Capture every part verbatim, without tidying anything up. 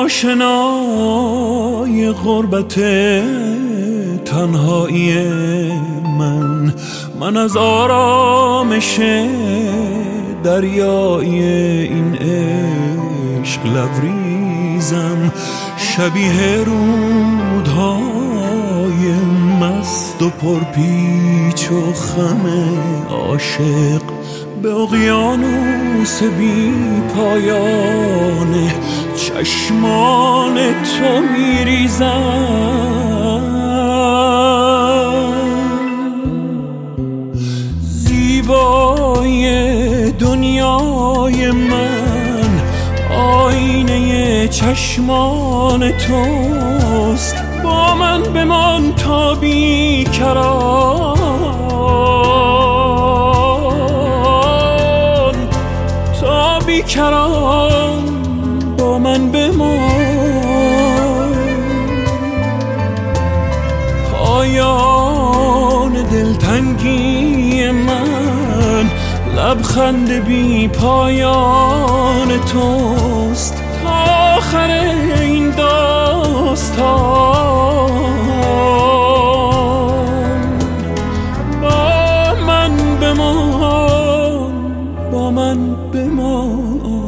آشنای غربت تنهایی من، من از آرامش دریای این عشق لبریزم، شبیه رودهای مست و پرپیچ و خم عاشق به اقیانوس بی پایان چشمان تو میریزم. زیبای دنیای من آینه چشمان توست، با من بمان تا بیکران، تا بیکران با من بمان. پایان دلتنگی من لبخند بی پایان توست، تا آخر این داستان با من بمان، با من بمان.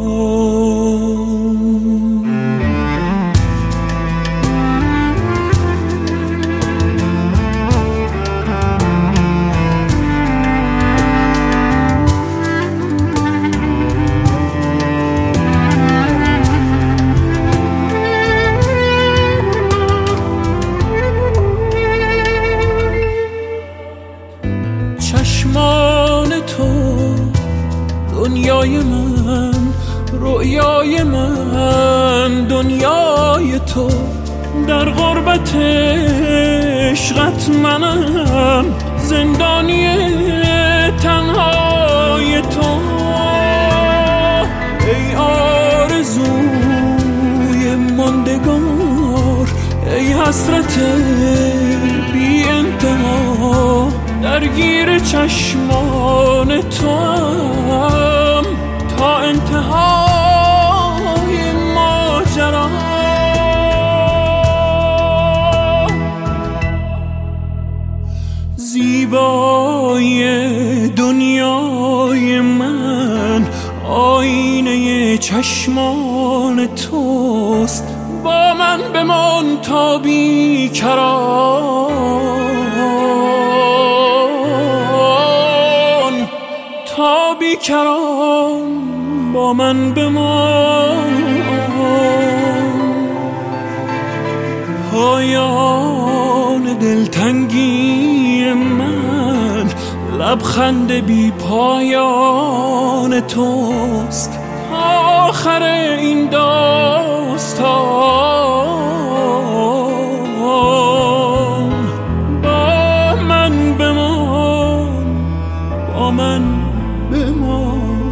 چشمان تو دنیای من، رویای من دنیای تو، در غربت عشقت منم زندانی تنهای تو. ای آرزوی ماندگار، ای حسرت بی انتها، درگیر چشمان تو هم تا انتهای ماجرا. زیبای دنیای من آینه چشمان توست، با من بمان تا بیکران، تا بیکران با من بمان. پایان دلتنگی من لبخند بی پایان توست، آخر این داستان با من بمان، با من بمان.